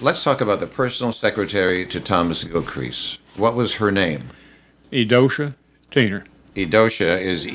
Let's talk about the personal secretary to Thomas Gilcrease. What was her name? Eudosha Teener. Eudosha is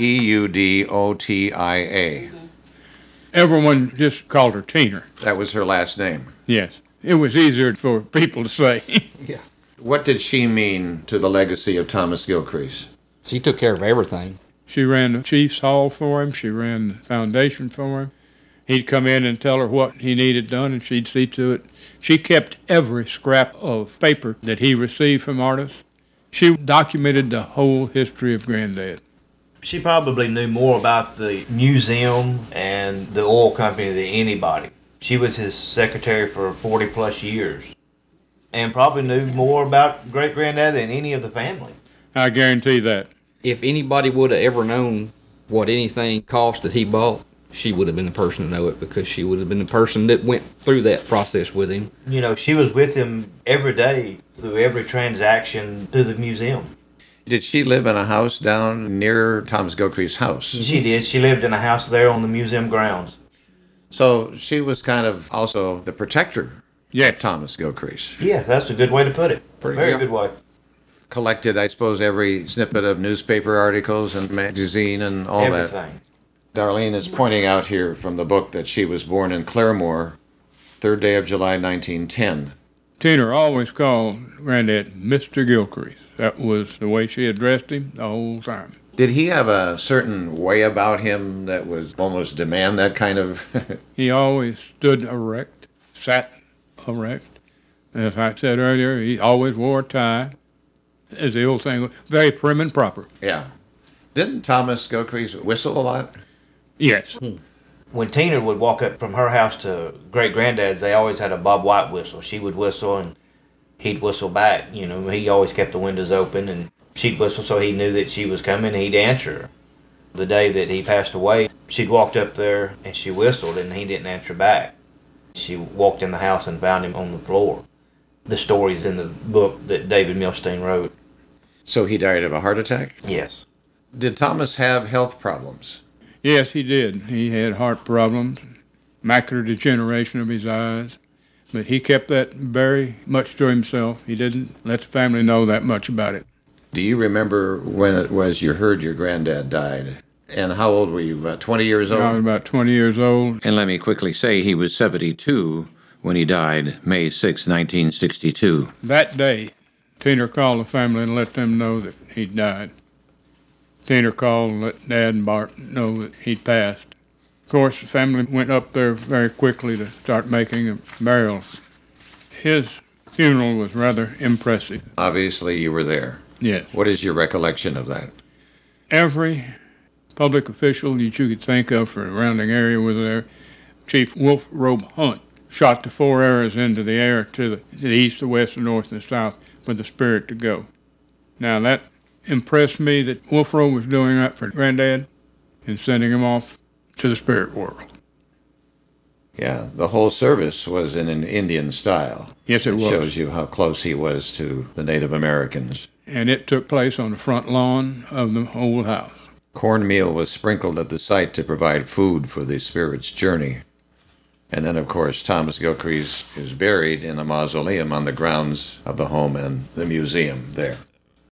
Eudotia. Everyone just called her Teener. That was her last name. Yes. It was easier for people to say. Yeah. What did she mean to the legacy of Thomas Gilcrease? She took care of everything. She ran the Chiefs Hall for him. She ran the foundation for him. He'd come in and tell her what he needed done, and she'd see to it. She kept every scrap of paper that he received from artists. She documented the whole history of Granddad. She probably knew more about the museum and the oil company than anybody. She was his secretary for 40-plus years and probably knew more about great-granddad than any of the family. I guarantee that. If anybody would have ever known what anything cost that he bought, she would have been the person to know it, because she would have been the person that went through that process with him. You know, she was with him every day through every transaction to the museum. Did she live in a house down near Thomas Gilcrease's house? She did. She lived in a house there on the museum grounds. So she was kind of also the protector of Thomas Gilcrease. Yeah, that's a good way to put it. Very good way. Collected, I suppose, every snippet of newspaper articles and magazine and all Everything. that. Darlene is pointing out here from the book that she was born in Claremore, 3rd day of July, 1910. Teener always called Granddad Mr. Gilcrease. That was the way she addressed him the whole time. Did he have a certain way about him that was almost demand that kind of... He always stood erect, sat erect. As I said earlier, he always wore a tie. As the old saying, very prim and proper. Yeah. Didn't Thomas Gilcrease whistle a lot? Yes. When Tina would walk up from her house to great-granddad's, they always had a Bob White whistle. She would whistle, and he'd whistle back. You know, he always kept the windows open, and she'd whistle so he knew that she was coming, and he'd answer her. The day that he passed away, she'd walked up there, and she whistled, and he didn't answer back. She walked in the house and found him on the floor. The story's in the book that David Milstein wrote. So he died of a heart attack? Yes. Did Thomas have health problems? Yes, he did. He had heart problems, macular degeneration of his eyes, but he kept that very much to himself. He didn't let the family know that much about it. Do you remember when it was you heard your granddad died? And how old were you, about 20 years old? I was about 20 years old. And let me quickly say he was 72 when he died, May 6, 1962. That day, Teener called the family and let them know that he'd died. Teener called and let Dad and Bart know that he'd passed. Of course, the family went up there very quickly to start making a burial. His funeral was rather impressive. Obviously, you were there. Yes. What is your recollection of that? Every public official that you could think of for the surrounding area was there. Chief Wolf Robe Hunt shot the 4 arrows into the air to the east, the west, the north, and the south for the spirit to go. Now, that impressed me that Wolf Robe was doing that for Granddad and sending him off to the spirit world. Yeah, the whole service was in an Indian style. Yes, it was. Shows you how close he was to the Native Americans. And it took place on the front lawn of the old house. Cornmeal was sprinkled at the site to provide food for the spirit's journey. And then, of course, Thomas Gilcrease is buried in a mausoleum on the grounds of the home and the museum there.